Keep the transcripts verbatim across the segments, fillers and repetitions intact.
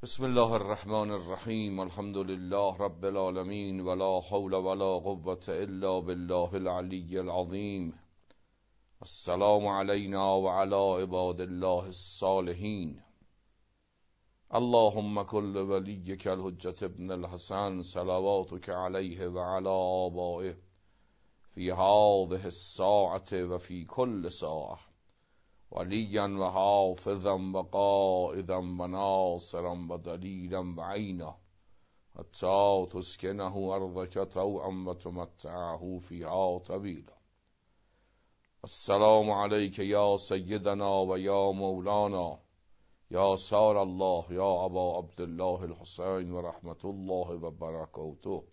بسم الله الرحمن الرحیم. الحمد لله رب العالمین ولا حول ولا قوة الا بالله العلی العظیم. السلام علینا و علی عباد الله الصالحین. اللهم کل ولیک الحجة ابن الحسن صلواتک علیه و علی آبائه فی هذه الساعة و فی کل ساعة ولیا و حافظا و قائدا و ناصرا و دلیلا و عینا حتی تسکنه ارضک طوعا و تمتعه فیها طویلا. السلام علیک یا سیدنا و یا مولانا یا سار الله یا ابا عبدالله الحسین و رحمت الله و برکاته.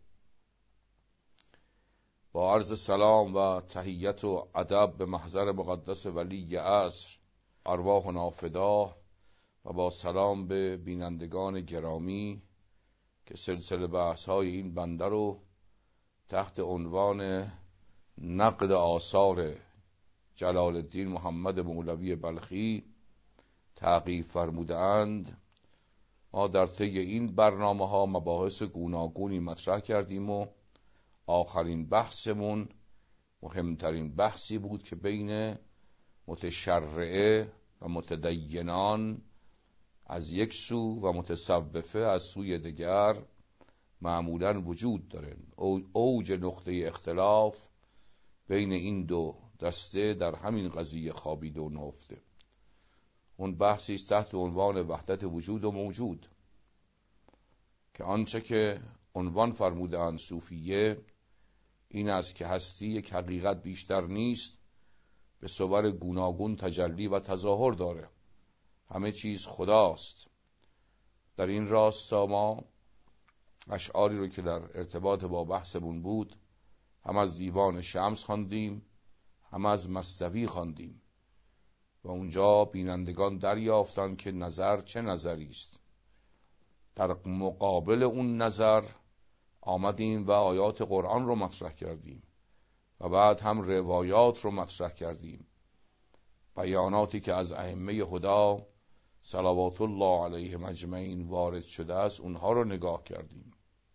با عرض سلام و تحیت و ادب به محضر مقدس ولی عصر ارواحنا فدا و با سلام به بینندگان گرامی که سلسله بحث های این بنده رو تحت عنوان نقد آثار جلال الدین محمد مولوی بلخی تعقیب فرمودند. ما در طی این برنامه ها مباحث گوناگونی مطرح کردیم و آخرین بحثمون مهمترین بحثی بود که بین متشرعه و متدینان از یک سو و متصوفه از سوی دیگر معمولاً وجود داره. اوج نقطه اختلاف بین این دو دسته در همین قضیه خوابیده و نهفته. اون بحثی است تحت عنوان وحدت وجود و موجود که آنچه که عنوان فرمودند صوفیه این است که هستی یک حقیقت بیشتر نیست، به صور گوناگون تجلی و تظاهر داره، همه چیز خداست. در این راستا ما اشعاری رو که در ارتباط با بحثمون بود هم از دیوان شمس خواندیم هم از مصطوی خواندیم و اونجا بینندگان دریافتند که نظر چه نظری است. در مقابل اون نظر آمدیم و آیات قرآن رو مطرح کردیم و بعد هم روایات رو مطرح کردیم، بیاناتی که از ائمه هدی صلوات الله علیهم اجمعین وارد شده است اونها رو نگاه کردیم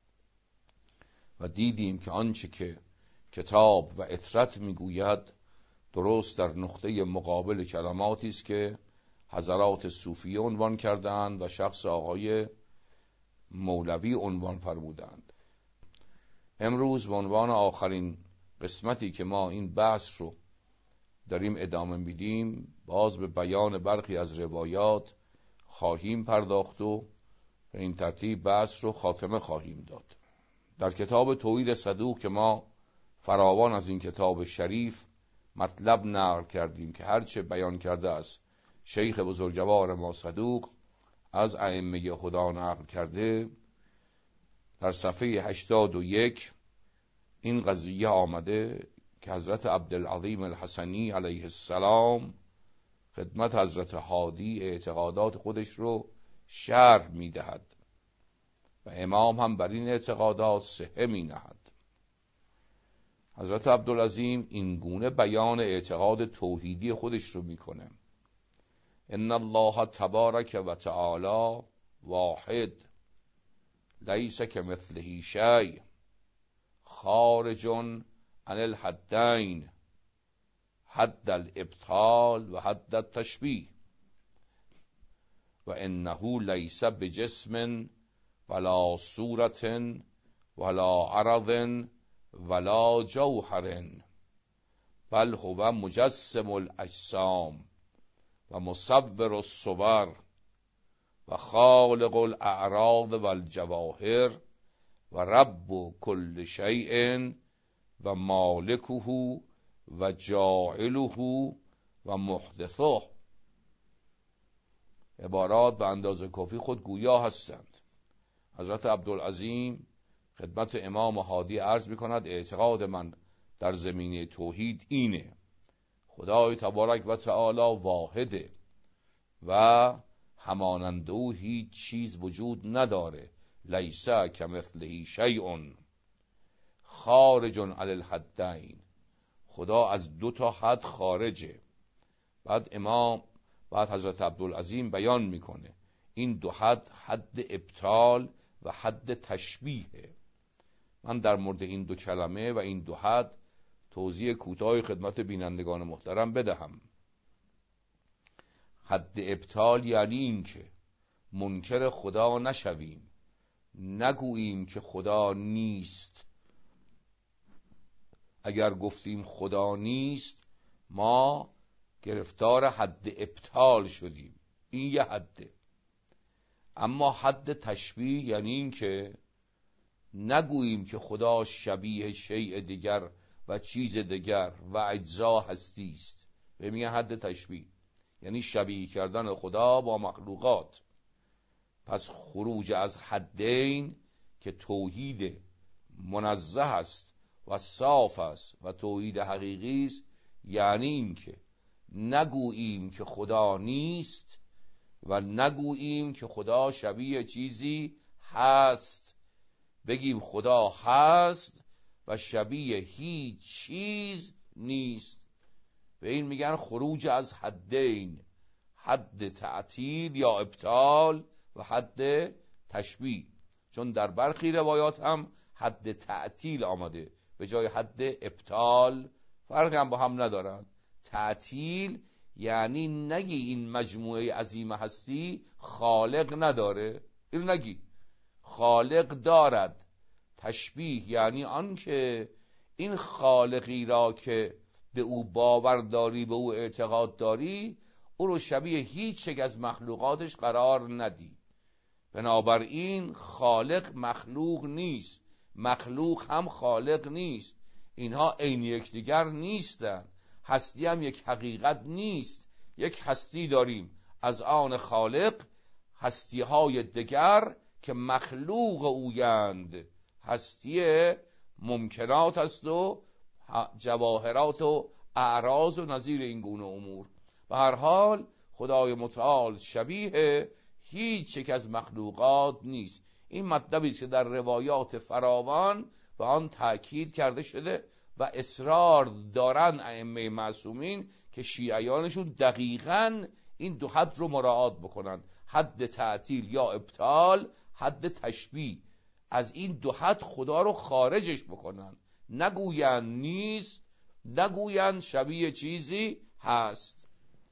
و دیدیم که آنچه که کتاب و اطرت میگوید درست در نقطه مقابل کلماتی است که حضرات صوفیه عنوان کردند و شخص آقای مولوی عنوان فرمودند. امروز به عنوان آخرین قسمتی که ما این بحث رو داریم ادامه میدیم باز به بیان برخی از روایات خواهیم پرداخت و به این ترتیب بحث رو خاتمه خواهیم داد. در کتاب توحید صدوق که ما فراوان از این کتاب شریف مطلب نقل کردیم که هرچه بیان کرده است شیخ بزرگوار ما صدوق از ائمه هدی نقل کرده، در صفحه هشتاد و یک این قضیه آمده که حضرت عبدالعظیم الحسنی علیه السلام خدمت حضرت هادی اعتقادات خودش رو شرح میدهد و امام هم بر این اعتقادات صحه می نهد. حضرت عبدالعظیم این گونه بیان اعتقاد توحیدی خودش رو میکنه: ان الله تبارک و تعالی واحد لیس کمثله شیء خارج عن الحدین حد الابطال و حد التشبیه و انه لیس بجسم ولا صورت ولا عرض ولا جوهر بل هو مجسم الاجسام و مصور الصور و خالق الاعراض والجواهر و رب کل شیء و مالکه و جاعله و محدثه. عبارات به اندازه کافی خود گویا هستند. حضرت عبدالعظیم خدمت امام هادی عرض می‌کند اعتقاد من در زمینه توحید اینه: خدای تبارک و تعالی واحده و همانند او هیچ چیز وجود نداره. لیس کمثله شیء خارج عن الحدین، خدا از دو تا حد خارجه. بعد امام بعد حضرت عبدالعظیم بیان میکنه این دو حد، حد ابطال و حد تشبیه. من در مورد این دو کلمه و این دو حد توضیح کوتاهی خدمت بینندگان محترم بدهم. حد ابطال یعنی این که منکر خدا نشویم، نگوییم که خدا نیست. اگر گفتیم خدا نیست ما گرفتار حد ابطال شدیم، این یه حده. اما حد تشبیه یعنی این که نگوییم که خدا شبیه شیء دیگر و چیز دیگر و اجزا هستی است. به میگن حد تشبیه یعنی شبیه کردن خدا با مخلوقات. پس خروج از حدین که توحید منزه است و صاف است و توحید حقیقی است، یعنی این که نگوییم که خدا نیست و نگوییم که خدا شبیه چیزی هست. بگیم خدا هست و شبیه هیچ چیز نیست. به این میگن خروج از حدین، حد تعطیل یا ابطال و حد تشبیه. چون در برخی روایات هم حد تعطیل آمده به جای حد ابطال، فرق هم با هم ندارن. تعطیل یعنی نگی این مجموعه عظیم هستی خالق نداره، این نگی خالق دارد. تشبیه یعنی آن که این خالقی را که به او باور داری، به او اعتقاد داری، او رو شبیه هیچ یک از مخلوقاتش قرار ندی. بنابراین خالق مخلوق نیست، مخلوق هم خالق نیست. اینها عین یکدیگر نیستند. هستی هم یک حقیقت نیست. یک هستی داریم از آن خالق، هستی های دیگر که مخلوق اویند. هستی ممکنات است و جواهرات و اعراض و نظیر این گونه امور. به هر حال خدای متعال شبیه هیچ یک از مخلوقات نیست. این مطلبی است که در روایات فراوان به آن تأکید کرده شده و اصرار دارن ائمه معصومین که شیعیانشون دقیقاً این دو حد رو مراعات بکنن، حد تعطیل یا ابطال، حد تشبیه. از این دو حد خدا رو خارجش بکنن، نگوین نیست، نگوین شبیه چیزی هست.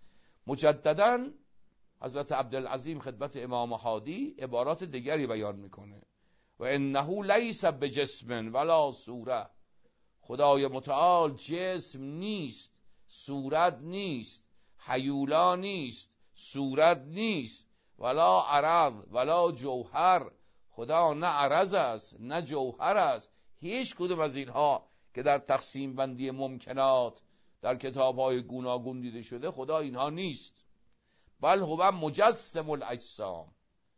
مجدداً حضرت عبدالعظیم خدمت امام هادی عبارات دیگری بیان میکنه و انه لیس بجسم ولا صوره. خدای متعال جسم نیست، صورت نیست، هیولا نیست، صورت نیست، ولا عرض ولا جوهر. خدا نه عرض است نه جوهر است. هیچ کدوم از اینها که در تقسیم بندی ممکنات در کتاب‌های گوناگون دیده شده خدا اینها نیست. بل هو مجسم الاجسام.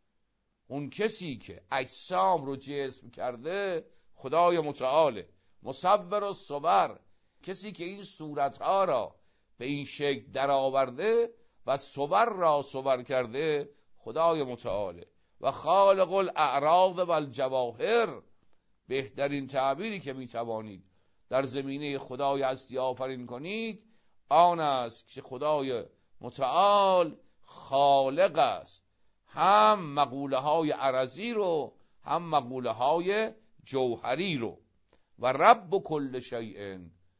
اون کسی که اجسام رو جسم کرده خدای متعاله. مصور و صور، کسی که این صورتها را به این شکل در آورده و صور را صور کرده خدای متعاله. و خالق الاعراض و الجواهر، بهترین تعبیری که می توانید در زمینه خدای هستی آفرین کنید آن است که خدای متعال خالق است، هم مقوله های عرضی رو هم مقوله های جوهری رو. و رب کل شیء،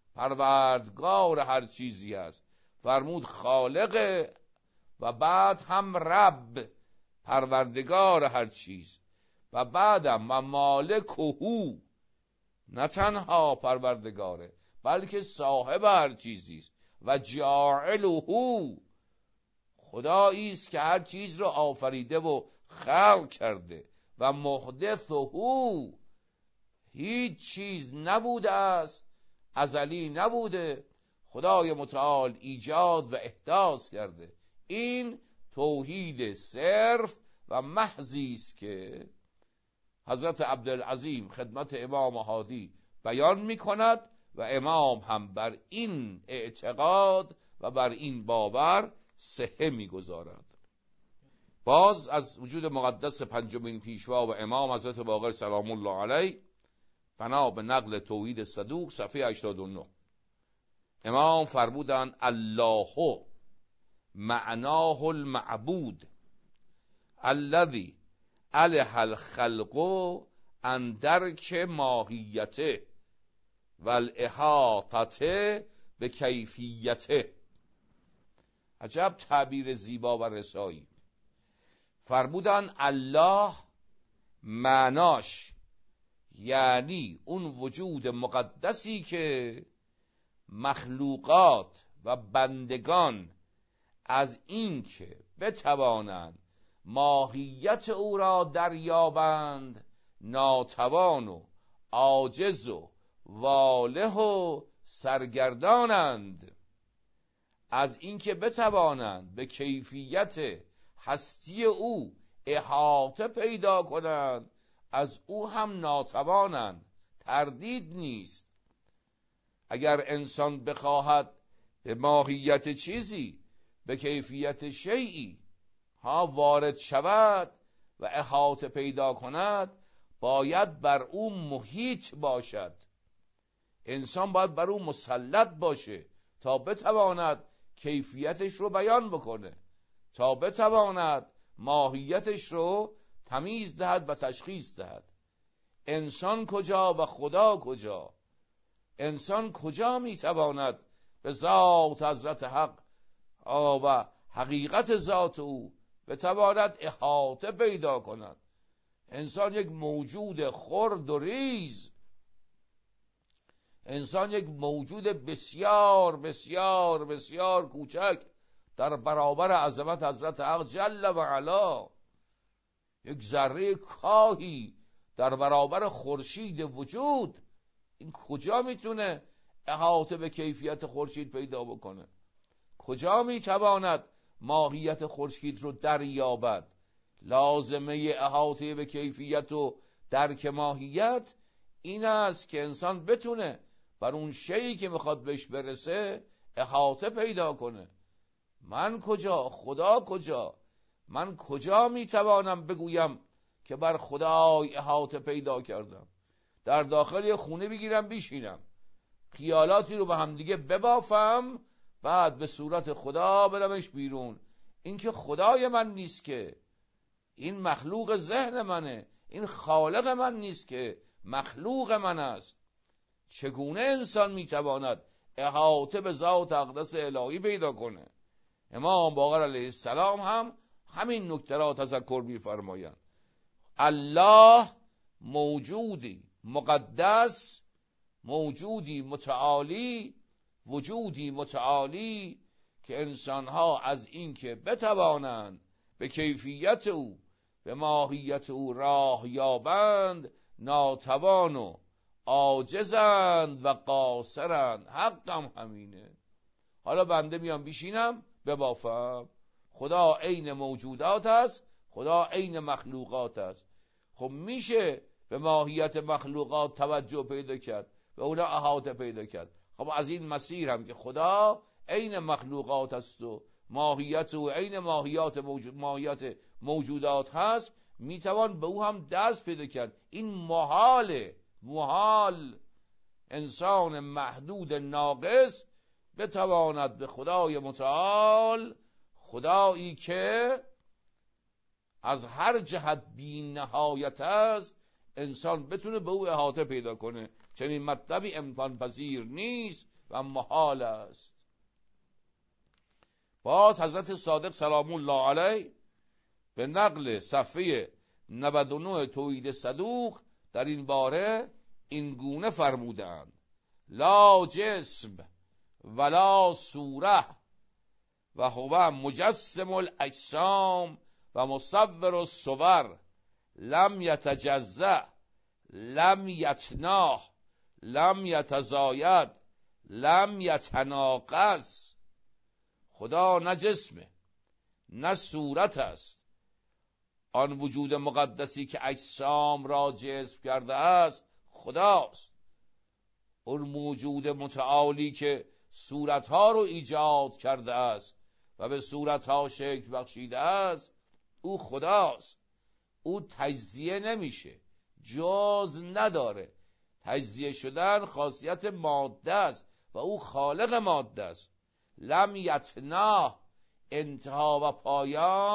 پروردگار هر چیزی است. فرمود خالق و بعد هم رب، پروردگار هر چیز، و بعدم و مالکهو، نه تنها پروردگاره بلکه صاحب هر چیزی است. و جاعلهو، خدایی است که هر چیز رو آفریده و خلق کرده. و محدثهو، هیچ چیز نبوده است، ازلی نبوده، خدای متعال ایجاد و احداث کرده. این توحید صرف و محضی است که حضرت عبدالعظیم خدمت امام هادی بیان می کند و امام هم بر این اعتقاد و بر این باور صحه می گذارد. باز از وجود مقدس پنجمین پیشوا و امام حضرت باقر سلام الله علیه بنا به نقل توحید صدوق صفحه هشتاد و نه امام فرمودند الله معناه المعبود الذی علیه الخلق عن درک ماهیته و الاحاطه به کیفیته. عجب تعبیر زیبا و رسایی. فرمودن الله معناش یعنی اون وجود مقدسی که مخلوقات و بندگان از این که بتوانند ماهیت او را دریابند ناتوان و عاجز و واله و سرگردانند، از این که بتوانند به کیفیت هستی او احاطه پیدا کنند از او هم ناتوانند. تردید نیست. اگر انسان بخواهد به ماهیت چیزی، به کیفیت شیئی ها وارد شود و احاطه پیدا کند، باید بر او محیط باشد. انسان باید بر او مسلط باشه تا بتواند کیفیتش رو بیان بکنه، تا بتواند ماهیتش رو تمیز دهد و تشخیص دهد. انسان کجا و خدا کجا؟ انسان کجا میتواند به ذات حضرت حق و حقیقت ذات او بتواند احاطه پیدا کند؟ انسان یک موجود خرد و ریز، انسان یک موجود بسیار بسیار بسیار کوچک در برابر عظمت حضرت حق جل و علا، یک ذره کاهی در برابر خورشید وجود. این کجا میتونه احاطه به کیفیت خورشید پیدا بکنه؟ کجا میتواند ماهیت خورشید رو دریابد؟ لازمه احاطه به کیفیت و درک ماهیت این است که انسان بتونه بر اون شیئی که میخواد بهش برسه احاطه پیدا کنه. من کجا؟ خدا کجا؟ من کجا میتوانم بگویم که بر خدای احاطه پیدا کردم؟ در داخل خونه بگیرم بشینم، خیالاتی رو به هم دیگه ببافم، بعد به صورت خدا بدمش بیرون. این که خدای من نیست که، این مخلوق ذهن منه، این خالق من نیست که، مخلوق من است. چگونه انسان میتواند احاطه به ذات اقدس الهی پیدا کنه؟ امام باقر علیه السلام هم همین نکته را تذکر می‌فرمایند. الله موجودی مقدس، موجودی متعالی، وجودی متعالی که انسانها از این که بتوانند به کیفیت او، به ماهیت او راه یابند ناتوان و عاجزند و قاصرند. حقم همینه. حالا بنده میام بشینم ببافم. خدا عین موجودات است، خدا عین مخلوقات است. خب میشه به ماهیت مخلوقات توجه پیدا کرد، به اونا احاطه پیدا کرد. خب از این مسیر هم که خدا عین مخلوقات است و ماهیت و عین ماهیات موجود ماهیت موجودات هست، میتوان به او هم دست پیدا کرد. این محاله، محال انسان محدود ناقص بتواند به خدای متعال، خدایی که از هر جهت بی نهایت است، انسان بتونه به او احاطه پیدا کنه. چنین مطلبی امکان پذیر نیست و محال است. باز حضرت صادق سلام الله علیه به نقل صفحه نود و نه توحید صدوق در این باره این گونه فرمودند: لا جسم ولا صوره و هو مجسم الاجسام و مصور الصور، لم یتجزأ، لم یتناه، لم یتزاید، لم یتناقض. خدا نه جسمه نه صورت است. آن وجود مقدسی که اجسام را جسم کرده است خداست. اون موجود متعالی که صورتها رو ایجاد کرده است و به صورتها شکل بخشیده است او خداست. او تجزیه نمیشه، جز نداره. تجزیه شدن خاصیت ماده است و او خالق ماده است. لم یتناه، انتها و پایان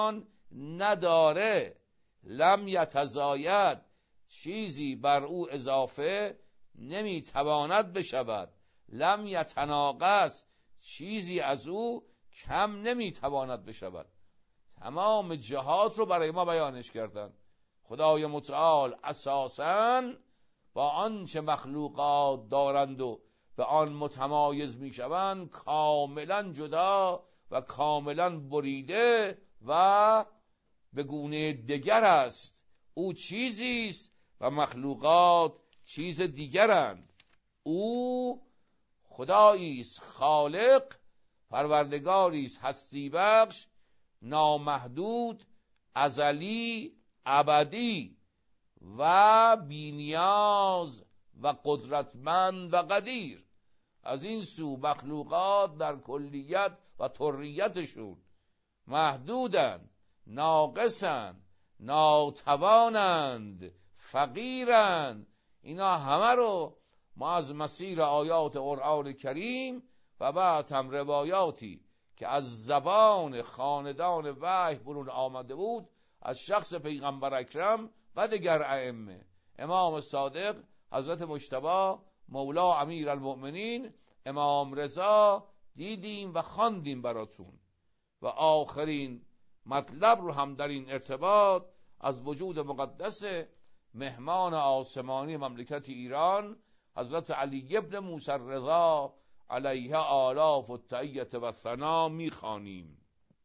نداره، لم یتزاید، چیزی بر او اضافه نمیتواند بشود، لم یتناقص، چیزی از او کم نمیتواند بشود. تمام جهات رو برای ما بیانش کردن. خدای متعال اساساً با آنچه مخلوقات دارند و به آن متمایز میشوند کاملا جدا و کاملا بریده و به گونه دیگر است. او چیزی است و مخلوقات چیز دیگرند. او خدایی است خالق، پروردگاری است هستی بخش، نامحدود، ازلی، ابدی و بی‌نیاز و قدرتمند و قدیر. از این سو مخلوقات در کلیت و طریتشون محدودند، ناقصند، ناتوانند، فقیرند. اینا همه رو ما از مسیر آیات قرآن کریم و بعد هم روایاتی که از زبان خاندان وحی برون آمده بود از شخص پیغمبر اکرم و دیگر ائمه، امام صادق، حضرت مجتبی، مولا امیر المؤمنین، امام رضا، دیدیم و خواندیم براتون. و آخرین مطلب رو هم در این ارتباط از وجود مقدس مهمان آسمانی مملکت ایران حضرت علی ابن موسی رضا علیه آلاف التحیة و ثنا میخوانیم.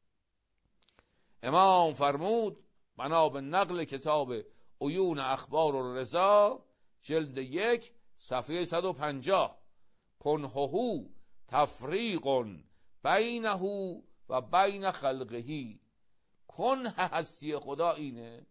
امام فرمود بنا به نقل کتاب عیون اخبار الرضا جلد یک صفحه صد و پنجاه، کنههو تفریق بینه و بین خلقهی. کنه هستی خدا اینه،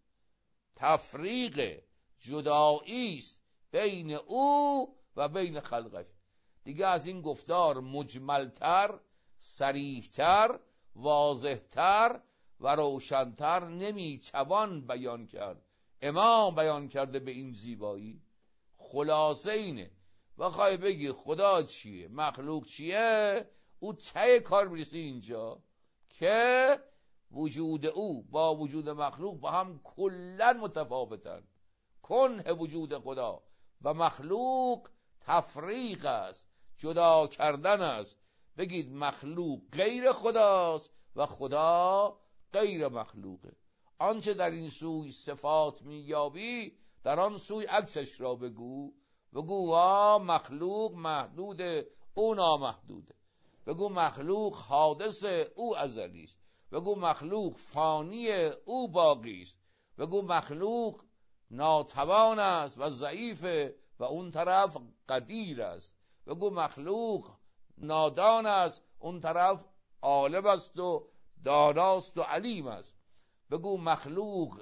تفریق جدایی است بین او و بین خلقش. دیگه از این گفتار مجملتر، صریحتر، واضحتر و روشنتر نمیتوان بیان کرد. امام بیان کرده به این زیبایی. خلاصه اینه. بخوای بگی خدا چیه، مخلوق چیه، او ته کار میرسه اینجا که وجود او با وجود مخلوق با هم کلن متفاوتن. کنه وجود خدا و مخلوق تفریق است، جدا کردن است. بگید مخلوق غیر خداست و خدا غیر مخلوقه. آنچه در این سوی صفات مییابی در آن سوی عکسش را بگو. بگو آ مخلوق محدوده، او نامحدوده. بگو مخلوق حادثه، او ازلی است. بگو مخلوق فانیه، او باقی است. بگو مخلوق ناتوان است و ضعیفه و اون طرف قدیر است. بگو مخلوق نادان است، اون طرف عالم است و داناست و علیم است. بگو مخلوق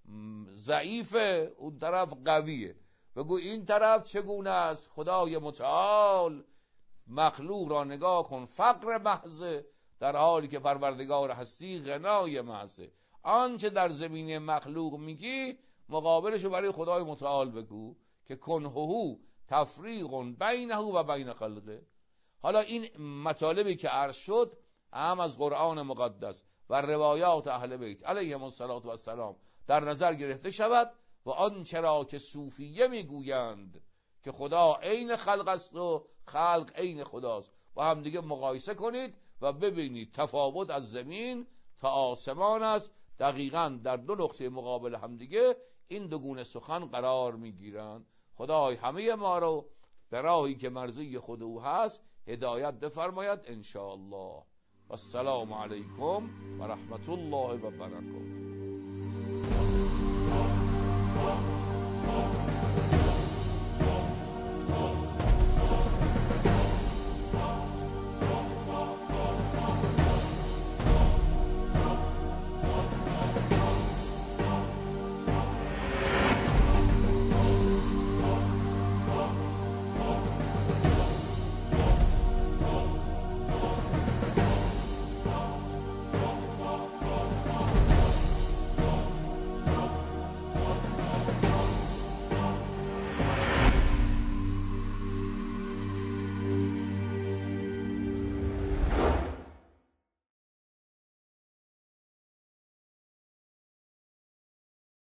ضعیفه، اون طرف قویه. بگو این طرف چگونه است؟ خدای متعال مخلوق را نگاه کن فقر محضه، در حالی که پروردگار هستی غنای محضه. آنچه در زمینه مخلوق میگی مقابلشو برای خدای متعال بگو که کنههو تفریق بینه و بین خلقه. حالا این مطالبی که عرض شد هم از قرآن مقدس و روایات اهل بیت علیهم السلام در نظر گرفته شود و آنچه را که صوفیه میگویند که خدا عین خلق است و خلق عین خداست با هم دیگه مقایسه کنید و ببینید تفاوت از زمین تا آسمان است. دقیقاً در دو نقطه مقابل هم دیگه این دو گونه سخن قرار میگیرند. خدای همه ما رو به راهی که مرضی خود او هست هدایت بفرماید ان شاء الله. والسلام علیکم و رحمت الله و برکاته.